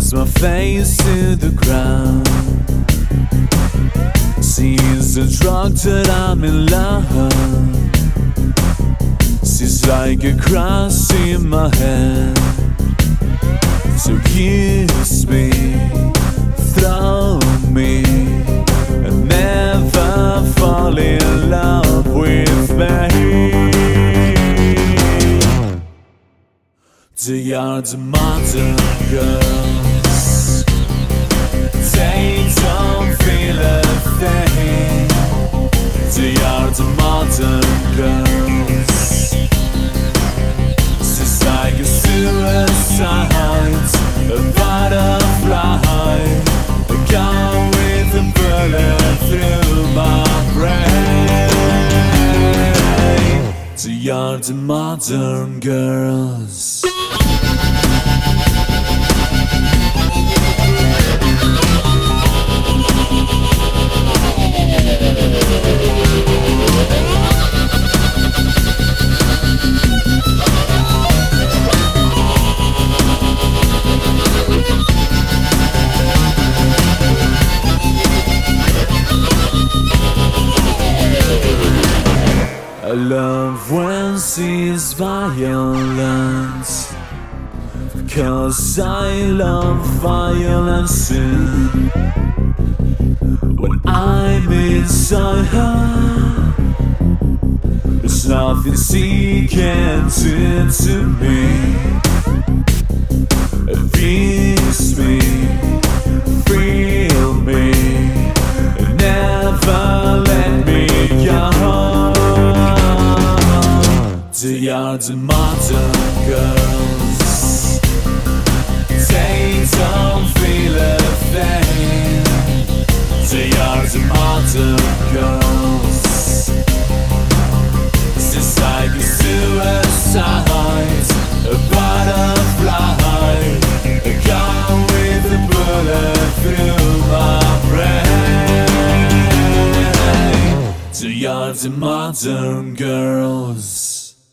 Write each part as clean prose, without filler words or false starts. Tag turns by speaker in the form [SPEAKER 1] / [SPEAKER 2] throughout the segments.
[SPEAKER 1] Press my face to the ground. She's the drug that I'm in love. She's like a cross in my hand. So kiss me, throw me, and never fall in love with me. They are the modern girls. They don't feel a thing. They are the modern girls. It's like a suicide, a butterfly, a gun with a bullet through my brain. They are the modern girls. I love when she's violent, cause I love violence. When I'm inside her, there's nothing she can do to me. Abuse me, thrill me, never let me go. They are the modern girls. They don't feel a thing. They are the modern girls. It's like a suicide, a butterfly, a gun with a bullet through my brain. They are the modern girls.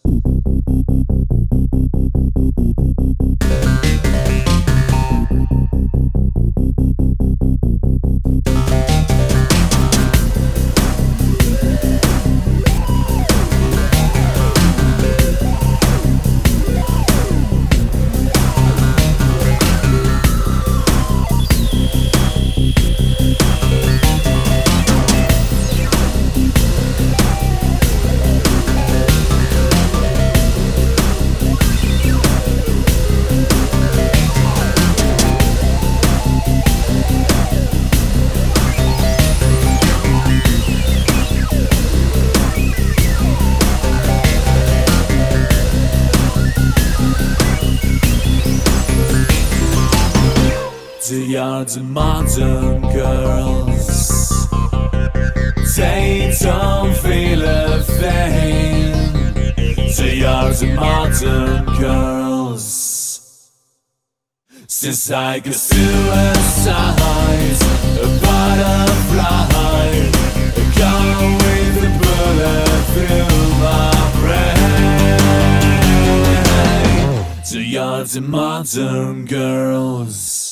[SPEAKER 1] They are the modern girls. They don't feel a thing. They are the modern girls. It's like a suicide, a butterfly, a gun with a bullet through my brain. They are the modern girls.